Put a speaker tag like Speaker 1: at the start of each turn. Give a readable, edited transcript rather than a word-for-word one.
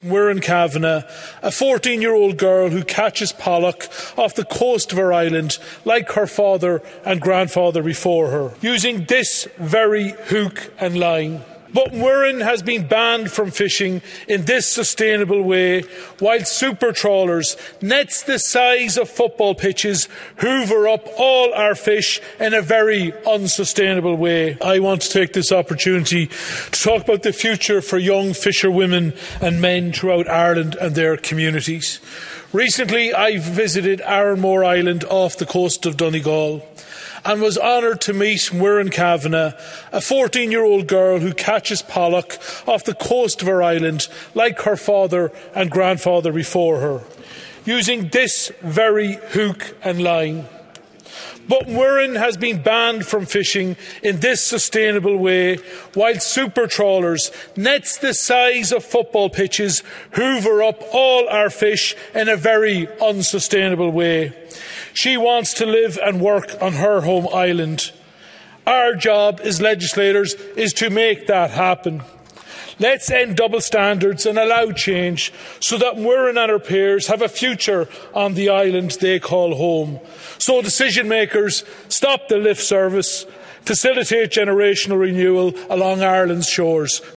Speaker 1: Muireann Kavanagh, a 14-year-old girl who catches pollock off the coast of her island like her father and grandfather before her, using this very hook and line. But Muireann has been banned from fishing in this sustainable way, while super trawlers, nets the size of football pitches, hoover up all our fish in a very unsustainable way. I want to take this opportunity to talk about the future for young fisherwomen and men throughout Ireland and their communities. Recently, I visited Arranmore Island off the coast of Donegal and was honoured to meet Muireann Kavanagh, a 14-year-old girl who catches pollock off the coast of her island like her father and grandfather before her, using this very hook and line. But Muireann has been banned from fishing in this sustainable way, while super trawlers, nets the size of football pitches, hoover up all our fish in a very unsustainable way. She wants to live and work on her home island. Our job as legislators is to make that happen. Let's end double standards and allow change so that Muireann and her peers have a future on the island they call home. So decision makers, stop the lift service, facilitate generational renewal along Ireland's shores.